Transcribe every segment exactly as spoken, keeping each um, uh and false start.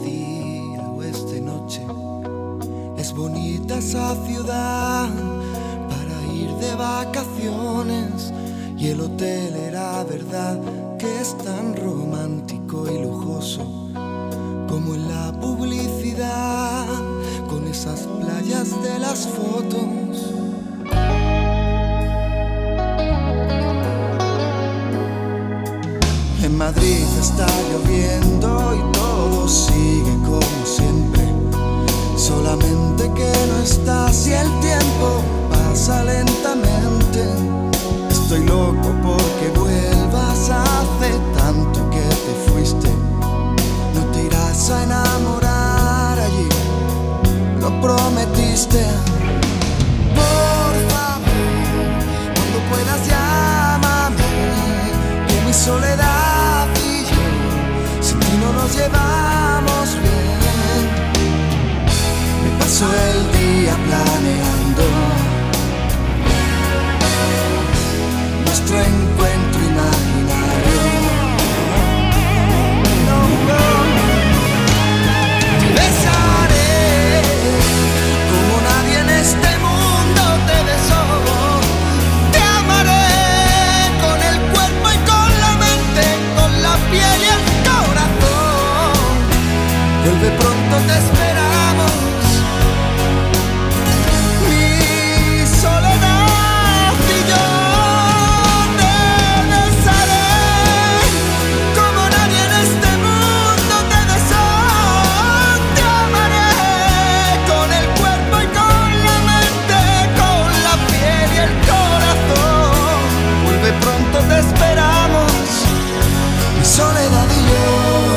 día o es de noche. Es bonita esa ciudad para ir de vacaciones, y el hotel era verdad que es tan romántico y lujoso como en la publicidad, con esas playas de las fotos. En Madrid está lloviendo y todo sigue como siempre, solamente que no estás y el tiempo pasa lentamente. Estoy loco porque vuelvas, hace tanto que te fuiste. No te irás a enamorar allí, lo prometiste. Por favor, cuando puedas llámame, que mi soledad y yo sin ti no nos llevamos bien. Me paso el día planeando nuestro encuentro imaginario. No, no. Te besaré como nadie en este mundo te besó. Te amaré con el cuerpo y con la mente, con la piel y el corazón. Vuelve pronto, te esperamos. Te esperamos, mi soledad y yo.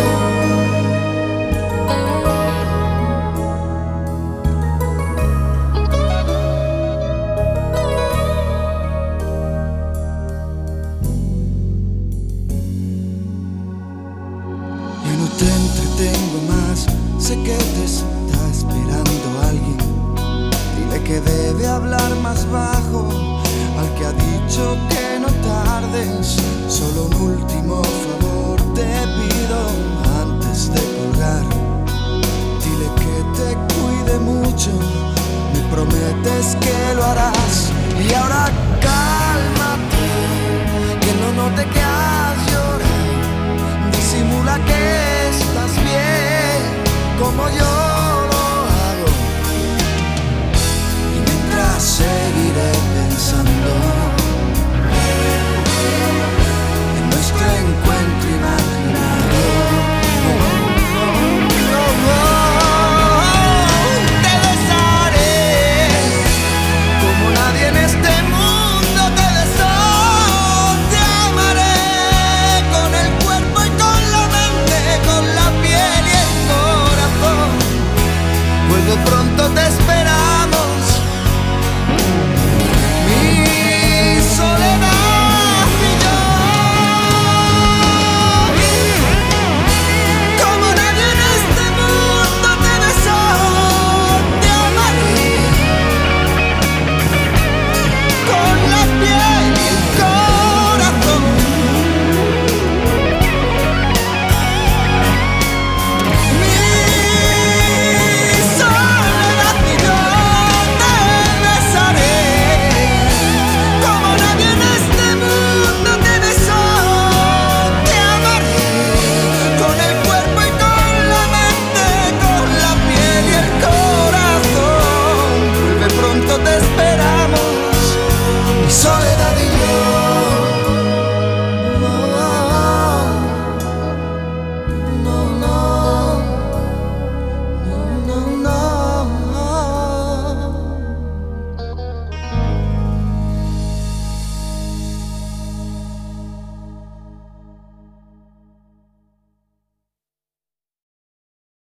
Ya no te entretengo más, sé que te está esperando alguien. Dile que debe hablar más bajo al que ha dicho que no tardes. Solo un último favor te pido antes de colgar. Dile que te cuide mucho, me prometes que lo harás. Y ahora